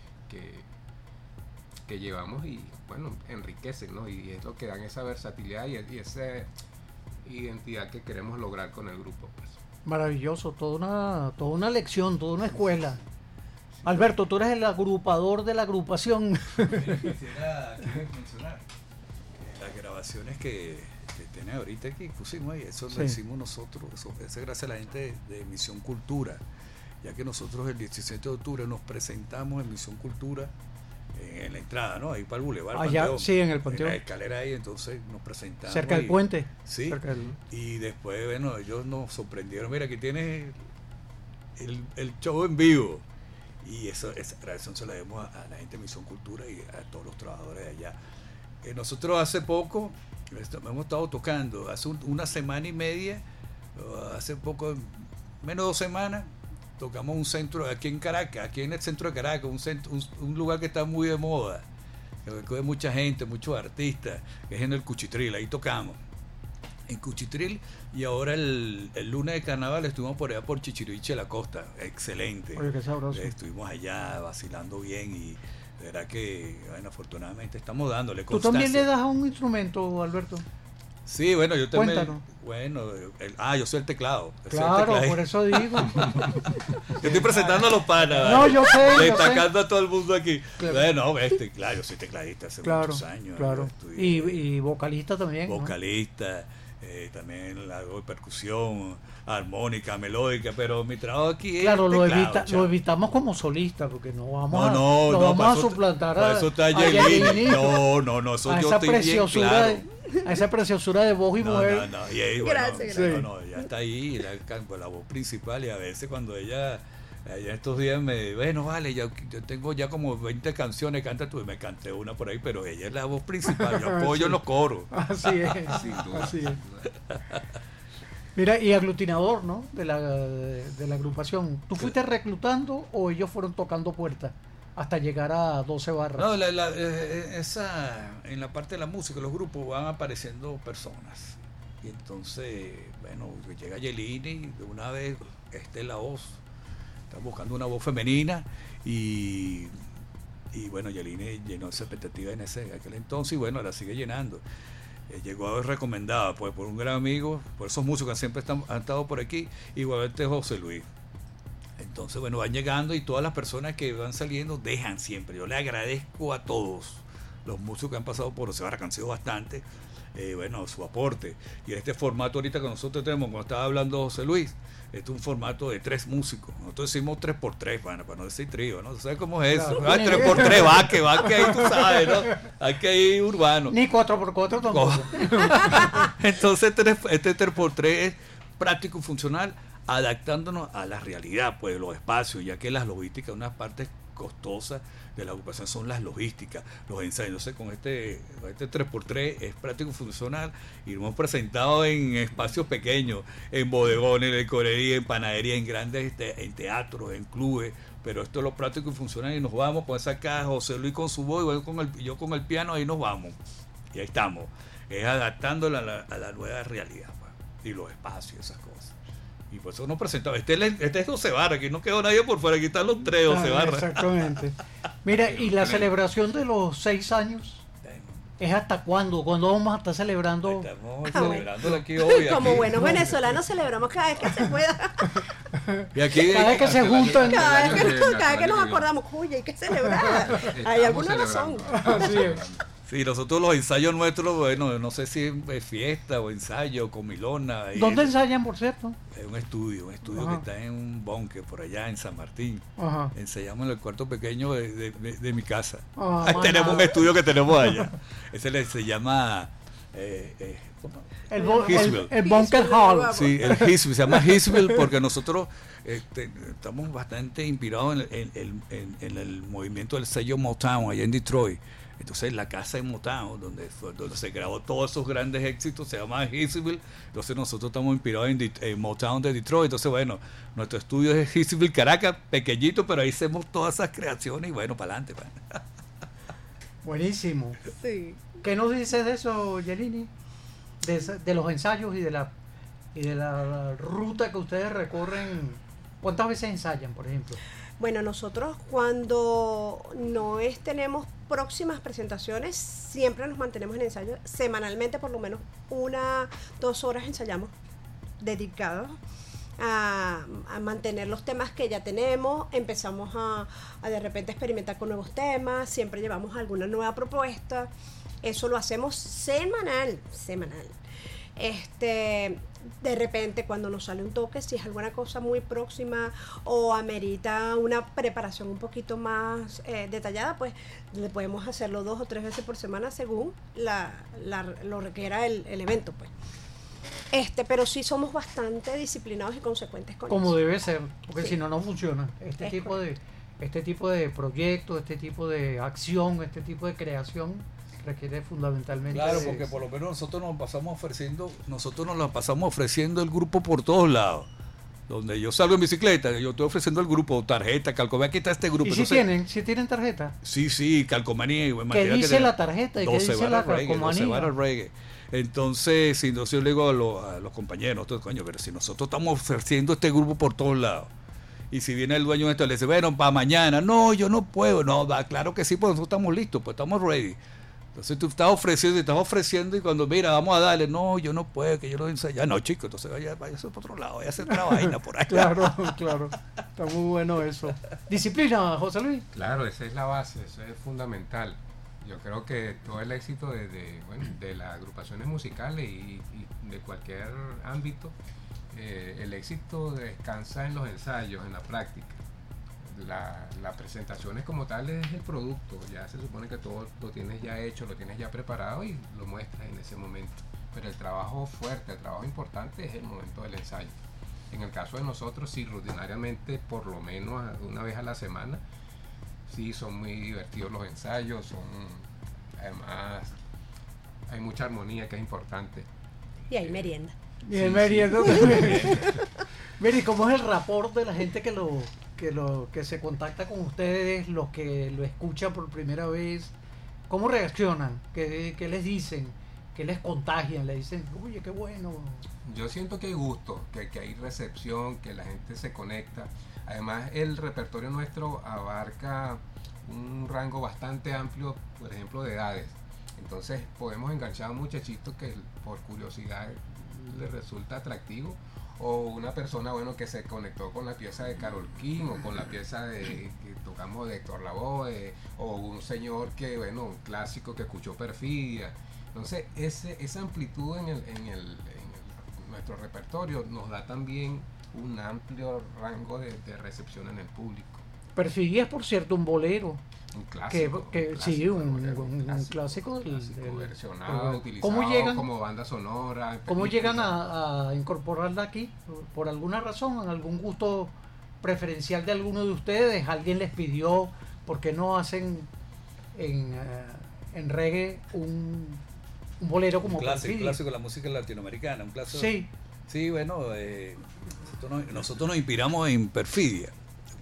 que llevamos y bueno, enriquecen, ¿no? Y es lo que dan esa versatilidad y esa identidad que queremos lograr con el grupo, pues. Maravilloso, toda una lección, toda una escuela. Alberto, tú eres el agrupador de la agrupación. Quisiera mencionar las grabaciones que tiene ahorita que pusimos ahí, eso lo hicimos nosotros, eso es gracias a la gente de Misión Cultura, ya que nosotros el 17 de octubre nos presentamos en Misión Cultura en la entrada, ¿no? Ahí para el Boulevard Panteón. Sí, en el Panteón. En la escalera ahí, entonces nos presentamos. Cerca del puente. Sí. Y después, bueno, ellos nos sorprendieron. Mira, aquí tienes el show en vivo. Y esa agradección se la demos a la gente de Misión Cultura y a todos los trabajadores de allá. Nosotros hace poco hemos estado tocando, hace una semana y media, hace poco, menos de 2 semanas, tocamos un centro aquí en Caracas, aquí en el centro de Caracas, un lugar que está muy de moda, que recoge mucha gente, muchos artistas, que es en el Cuchitril. Ahí tocamos en Cuchitril, y ahora el lunes de carnaval estuvimos por allá por Chichiriviche de la Costa. Excelente. Oye, qué sabroso. Estuvimos allá vacilando bien y de verdad que, bueno, afortunadamente estamos dándole constancia. ¿Tú también le das a un instrumento, Alberto? Sí, bueno, yo también. Cuéntanos. Bueno, yo soy el teclado. Claro, por eso digo. Yo estoy presentando a los panas. No, yo sé. Destacando a todo el mundo aquí. Claro. Bueno, claro, yo soy tecladista hace muchos años. Claro. Y vocalista también. Vocalista, ¿no? También hago percusión, armónica, melódica, pero mi trabajo aquí es teclado, lo evitamos como solista, porque no vamos a suplantar a eso está Yelini. No, eso yo estoy bien claro. A esa preciosura de voz y mujer. Y ahí, bueno, gracias. Ya está ahí, la voz principal, y a veces cuando ella estos días bueno, vale, yo tengo ya como 20 canciones, canta tú, y me canté una por ahí, pero ella es la voz principal, yo apoyo en los coros. Así es, así es. Mira, y aglutinador, ¿no? De la agrupación. ¿Tú fuiste reclutando o ellos fueron tocando puertas hasta llegar a 12 barras? No, en la parte de la música, los grupos van apareciendo personas. Y entonces, bueno, llega Yelini, de una vez, esta es la voz. Están buscando una voz femenina y bueno, Yelini llenó esa expectativa en aquel entonces y bueno, la sigue llenando. Llegó recomendada pues por un gran amigo, por esos músicos que siempre han estado por aquí, igualmente José Luis. Entonces, bueno, van llegando y todas las personas que van saliendo dejan siempre. Yo le agradezco a todos los músicos que han pasado por Ocebarra, que han sido bastante, bueno, su aporte. Y en este formato ahorita que nosotros tenemos, cuando estaba hablando José Luis, este es un formato de 3 músicos. Nosotros decimos 3x3, para no decir trío, ¿no? ¿Tú sabes cómo es eso? Claro. 3x3, va que ahí tú sabes, ¿no? Hay que ir urbano. Ni 4x4 tampoco. Entonces, este 3x3 es práctico y funcional, adaptándonos a la realidad, pues, de los espacios, ya que las logísticas, unas partes costosas de la ocupación son las logísticas, los ensayos. Entonces, con este 3x3 es práctico y funcional, y lo hemos presentado en espacios pequeños, en bodegones, en licorería, en panadería, en grandes, en teatros, en clubes, pero esto es lo práctico y funcional, y nos vamos con esa caja, José Luis con su voz, yo con el piano, ahí nos vamos, y ahí estamos, es adaptándola a la nueva realidad, pues, y los espacios, esas cosas. Y por eso nos presentaba. Este es 12 barras, aquí no quedó nadie por fuera, aquí están los 3 12 barras. Exactamente. Mira, y la celebración de los 6 años, ¿es hasta cuándo? ¿Cuándo vamos a estar celebrando? Estamos celebrando aquí hoy. Como buenos venezolanos celebramos cada vez que se pueda. Y aquí, cada vez que se juntan. Cada vez que nos acordamos, oye, hay que celebrar. Hay alguna razón. Así es. Sí, nosotros los ensayos nuestros, bueno, no sé si es fiesta o ensayo, comilona. ¿Dónde ensayan, por cierto? Es un estudio que está en un búnker por allá en San Martín. Ensayamos en el cuarto pequeño de mi casa. Tenemos un estudio que tenemos allá. Ese se llama el Bunker Hall. Sí, el Hisville, se llama Hisville porque nosotros estamos bastante inspirados en el movimiento del sello Motown allá en Detroit. Entonces la casa de Motown, donde se grabó todos esos grandes éxitos, se llama Hisville. Entonces nosotros estamos inspirados en Motown de Detroit. Entonces, bueno, nuestro estudio es Hisville, Caracas, pequeñito, pero ahí hacemos todas esas creaciones y bueno, para adelante. Buenísimo. Sí. ¿Qué nos dices de eso, Yelini? De los ensayos y de la y de la ruta que ustedes recorren, ¿cuántas veces ensayan, por ejemplo? Bueno, nosotros cuando tenemos próximas presentaciones, siempre nos mantenemos en ensayo. Semanalmente, por lo menos 1-2 horas ensayamos, dedicados a mantener los temas que ya tenemos. Empezamos a de repente experimentar con nuevos temas, siempre llevamos alguna nueva propuesta. Eso lo hacemos semanal. De repente cuando nos sale un toque, si es alguna cosa muy próxima o amerita una preparación un poquito más detallada, pues le podemos hacerlo 2 o 3 veces por semana según lo requiera el evento, pues. Pero sí somos bastante disciplinados y consecuentes con como eso. debe ser, porque Sí. si no funciona. Este tipo de proyectos, este tipo de acción, este tipo de creación requiere fundamentalmente. Claro, porque por lo menos nosotros nos la pasamos ofreciendo el grupo por todos lados. Donde yo salgo en bicicleta, yo estoy ofreciendo el grupo, tarjeta, calcomanía, aquí está este grupo. ¿Y si tienen tarjeta? Sí, calcomanía. ¿Qué dice la tarjeta y qué dice la calcomanía? 12 varas reggae. Entonces, si no, yo le digo a los compañeros, coño, pero si nosotros estamos ofreciendo este grupo por todos lados, y si viene el dueño de esto, le dice, bueno, para mañana, no, yo no puedo, no, claro que sí, pues nosotros estamos listos, pues estamos ready. Entonces tú estás ofreciendo y cuando mira, vamos a darle, no, yo no puedo, que yo lo ensayé. No, chico, entonces vaya por otro lado, vaya a hacer otra vaina por ahí. Claro, está muy bueno eso. Disciplina, José Luis. Claro, esa es la base, eso es fundamental. Yo creo que todo el éxito de las agrupaciones musicales y de cualquier ámbito, el éxito descansa en los ensayos, en la práctica. La presentación como tal es el producto, ya se supone que todo lo tienes ya hecho, lo tienes ya preparado y lo muestras en ese momento, pero el trabajo fuerte, el trabajo importante es el momento del ensayo. En el caso de nosotros, sí, rutinariamente, por lo menos una vez a la semana, sí, son muy divertidos los ensayos, además hay mucha armonía que es importante. Y hay merienda. Y hay merienda también. Mire, ¿cómo es el rapport de la gente que se contacta con ustedes, los que lo escuchan por primera vez? ¿Cómo reaccionan? ¿Qué les dicen? ¿Qué les contagian? ¿Le dicen, oye, qué bueno? Yo siento que hay gusto, que hay recepción, que la gente se conecta. Además, el repertorio nuestro abarca un rango bastante amplio, por ejemplo, de edades. Entonces, podemos enganchar a un muchachito que por curiosidad le resulta atractivo, o una persona que se conectó con la pieza de Karol King o con la pieza que tocamos de Héctor Lavoe, o un señor un clásico que escuchó Perfidia. Entonces esa amplitud en nuestro repertorio nos da también un amplio rango de recepción en el público. Perfidia es, por cierto, un bolero. Un clásico. Un clásico versionado, utilizado como banda sonora. ¿Cómo llegan a incorporarla aquí? ¿Por alguna razón? ¿En algún gusto preferencial de alguno de ustedes? ¿Alguien les pidió por qué no hacen en reggae un bolero como Perfidia? Un clásico de la música latinoamericana. Un clásico. Sí, bueno, nosotros nos inspiramos en Perfidia.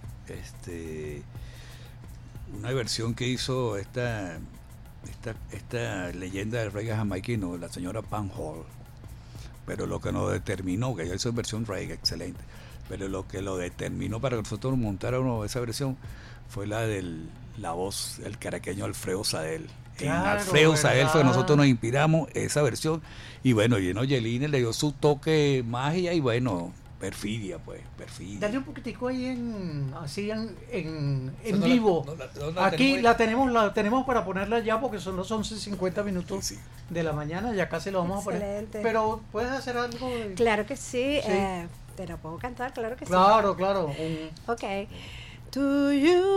Una versión que hizo esta leyenda del reggae jamaiquino, la señora Pam Hall. Pero lo que nos determinó, que ella hizo versión reggae, excelente, pero lo que lo determinó para que nosotros montáramos esa versión fue la voz, el caraqueño Alfredo Sadel. Claro, en Alfredo Sadel fue que nosotros nos inspiramos esa versión, y Yelines le dio su toque magia y Perfidia. Dale un poquitico ahí en vivo. Aquí la tenemos para ponerla ya porque son los 11:50 minutos de la mañana, ya casi lo vamos a poner. Pero ¿puedes hacer algo? Claro que sí. ¿Te la puedo cantar? Claro que sí. Claro. Ok. To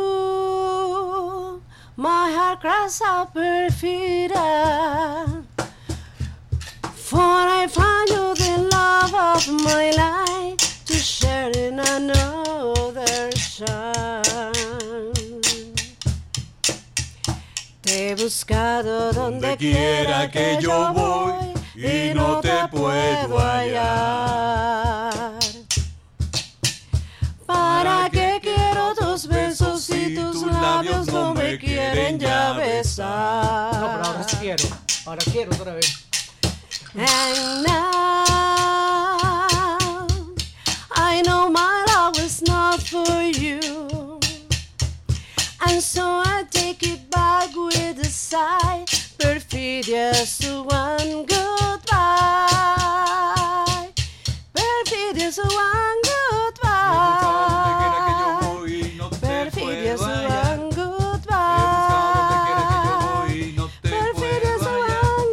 you, my heart cries out perfidia, for I find you the love of my life, to share in another sun. Te he buscado donde quiera que yo voy y no te puedo hallar. ¿Para qué quiero tus besos si tus labios no me quieren ya besar? No, pero ahora quiero otra vez. And now for you. And so I take it back with a sigh, perfidious one goodbye, perfidious one goodbye, perfidious one goodbye, perfidious one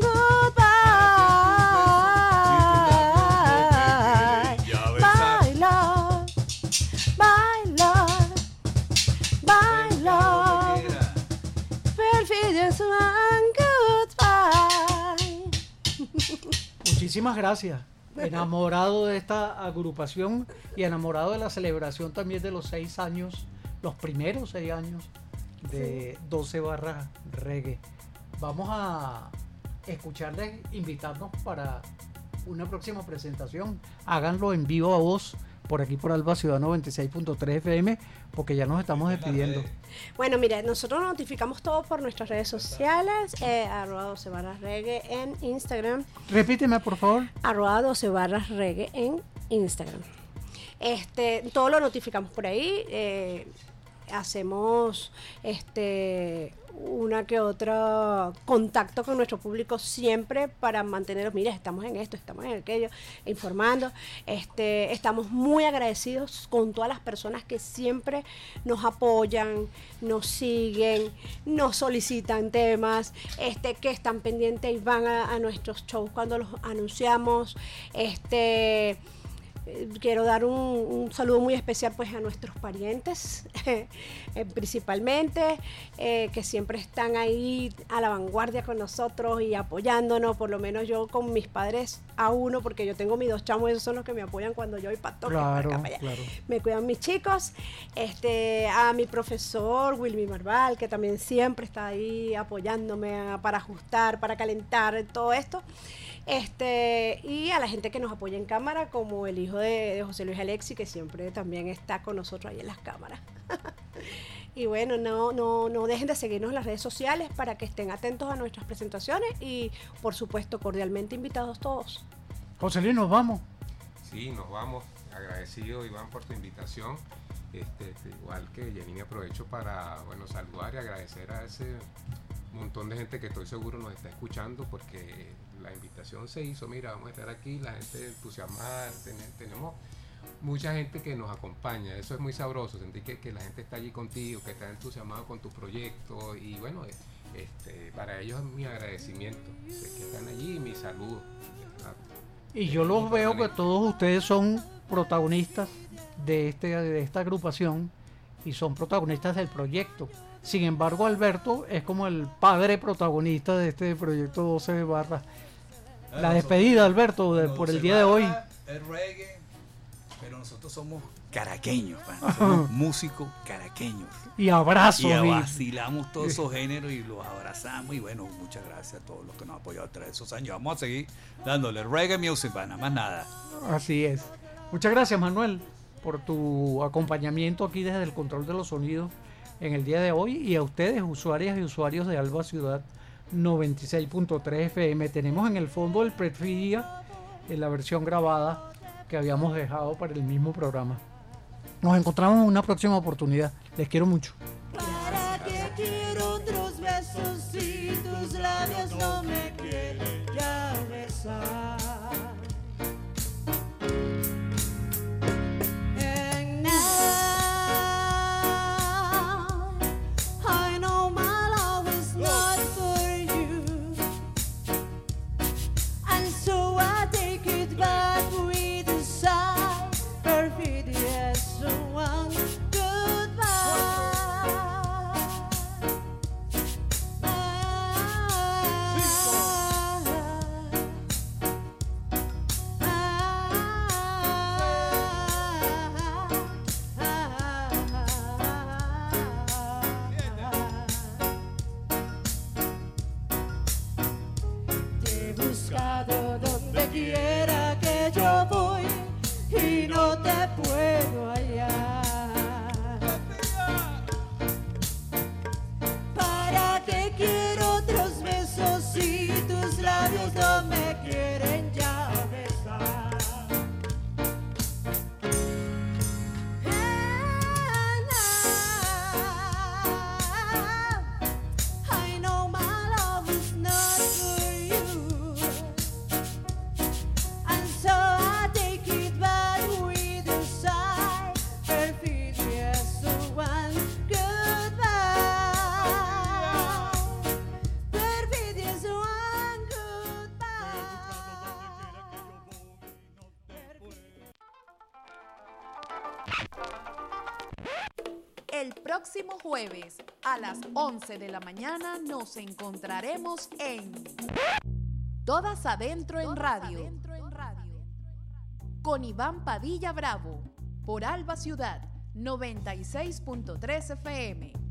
goodbye. Bye love, bye love, bye love, perfidious one goodbye. Muchísimas gracias. Enamorado de esta agrupación y enamorado de la celebración también de los 6 años, los primeros 6 años de 12 barras reggae. Vamos a escucharles, invitarnos para una próxima presentación. Háganlo en vivo a voz por aquí por Alba Ciudad 96.3 FM, porque ya nos estamos despidiendo. Bueno, mira, nosotros notificamos todo por nuestras redes sociales, @12 barras reggae en Instagram. Repíteme, por favor. @12 barras reggae en Instagram. Todo lo notificamos por ahí. Hacemos una que otra contacto con nuestro público siempre para mantenerlos, mira, estamos en esto, estamos en aquello, informando. Estamos muy agradecidos con todas las personas que siempre nos apoyan, nos siguen, nos solicitan temas, que están pendientes y van a nuestros shows cuando los anunciamos. Quiero dar un saludo muy especial pues a nuestros parientes, principalmente, que siempre están ahí a la vanguardia con nosotros y apoyándonos. Por lo menos yo con mis padres a uno, porque yo tengo mis 2 chamos, esos son los que me apoyan cuando yo voy para toque, claro, para acá, para allá. Claro. Me cuidan mis chicos, a mi profesor Wilmy Marval, que también siempre está ahí apoyándome para ajustar, para calentar todo esto. Y a la gente que nos apoya en cámara, como el hijo de José Luis Alexi, que siempre también está con nosotros ahí en las cámaras. Y bueno, no dejen de seguirnos en las redes sociales para que estén atentos a nuestras presentaciones y, por supuesto, cordialmente invitados todos. José Luis, ¿nos vamos? Sí, nos vamos. Agradecido, Iván, por tu invitación. Igual que Jenny, aprovecho para saludar y agradecer a ese montón de gente que estoy seguro nos está escuchando, porque la invitación se hizo, mira, vamos a estar aquí, la gente entusiasmada, tenemos mucha gente que nos acompaña, eso es muy sabroso, sentir que la gente está allí contigo, que está entusiasmado con tu proyecto, y bueno, para ellos es mi agradecimiento, sé que están allí, mi saludo. Y yo los veo que todos ustedes son protagonistas de esta agrupación y son protagonistas del proyecto. Sin embargo, Alberto es como el padre protagonista de este proyecto 12 barras. La despedida, Alberto, por el día de hoy. El reggae, pero nosotros somos caraqueños, somos músicos caraqueños. Y abrazos. Y vacilamos todos esos géneros y los abrazamos. Y bueno, muchas gracias a todos los que nos han apoyado tras esos años. Vamos a seguir dándole reggae music, nada más nada. Así es. Muchas gracias, Manuel, por tu acompañamiento aquí desde el control de los sonidos en el día de hoy, y a ustedes, usuarias y usuarios de Alba Ciudad 96.3 FM. Tenemos en el fondo el Perfidia en la versión grabada que habíamos dejado para el mismo programa. Nos encontramos en una próxima oportunidad. Les quiero mucho. Para que quiero otros besos y tus labios no me quieren ya besar. El próximo jueves a las 11 de la mañana nos encontraremos en Todas Adentro en Radio. Con Iván Padilla Bravo por Alba Ciudad 96.3 FM.